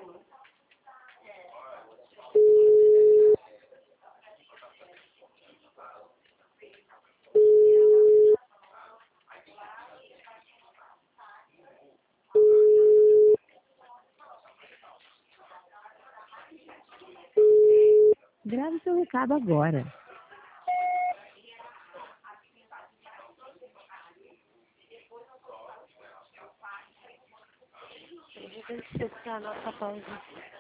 Grave seu recado agora. Deve ser a nossa pausa.